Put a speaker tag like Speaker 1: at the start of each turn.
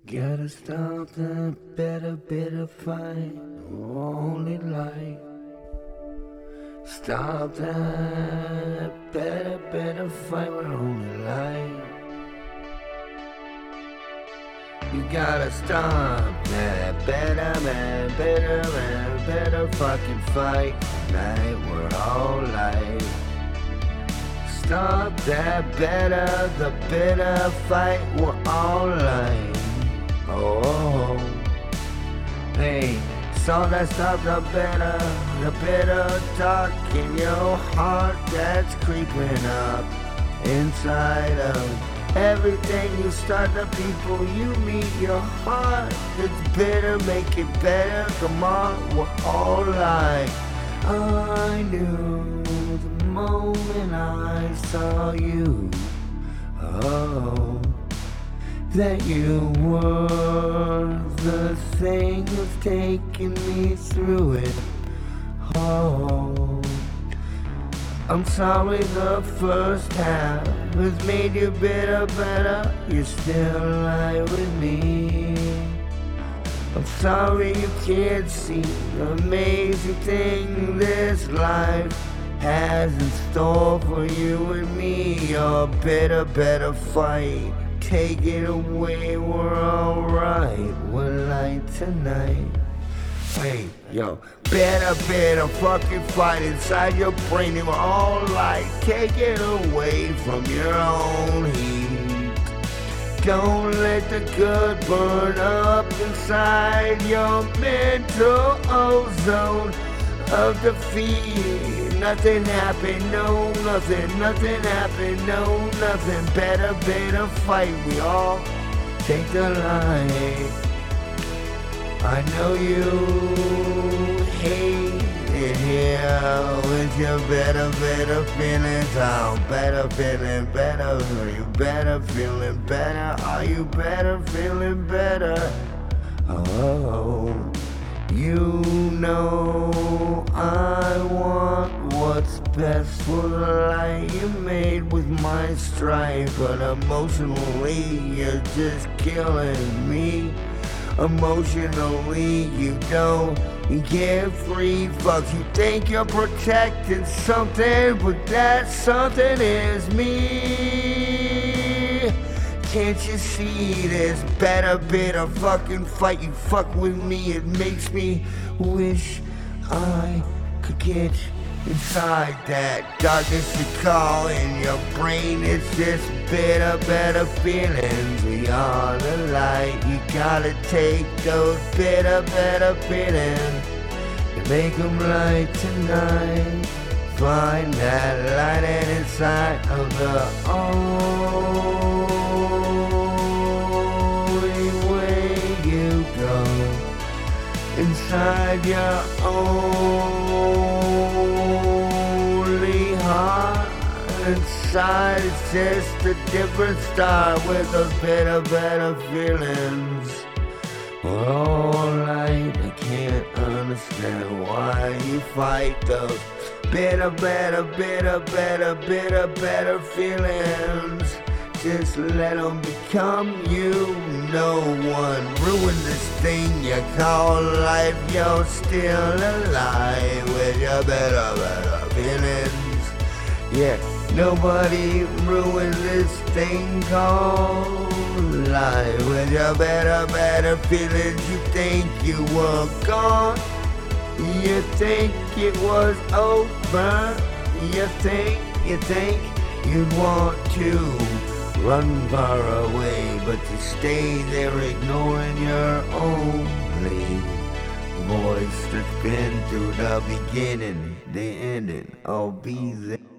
Speaker 1: Gotta stop the better fight, only light. Stop that better fight, we're only light. You gotta stop that better fucking fight. Night, we're all light. Stop that the better fight, we're all light. Oh, hey, so let's stop the better talk in your heart that's creeping up inside of everything you start, the people you meet, your heart. It's better, make it better, come on, we're all like. I knew the moment I saw you, oh, that you were the thing that's taking me through it. Oh, I'm sorry the first half has made you better. You still lie with me. I'm sorry you can't see the amazing thing this life has in store for you and me. Your better fight. Take it away, we're alright. We're light tonight. Hey, yo, better fucking fight inside your brain. You are all light. Take it away from your own heat. Don't let the good burn up inside your mental ozone of defeat. Nothing happened, no nothing happened, no nothing. Better fight, we all take the light. I know you hate it here with your better feelings. How better feeling better? Are you better feeling better? Are you better feeling better? Oh, you know I want what's best for the life you made with my strife, but emotionally you're just killing me. Emotionally you don't give free fucks. You think you're protecting something, but that something is me. Can't you see this better fucking fight? You fuck with me, it makes me wish I could get inside that darkness you call in your brain. It's just better feelings. We are the light. You gotta take those better feelings and make them light tonight. Find that light and inside of the only way you go. Inside your only heart. Inside it's just a different star with those better feelings. We're all light. I can't understand why you fight those better feelings. Just let them become you. No one ruin this thing you call life. You're still alive with your better feelings. Yeah, nobody ruin this thing called life with your better feelings. You think you were gone, you think it was over, you think you'd want to run far away, but to stay there ignoring your only voice that's been through the beginning, the ending. I'll be there.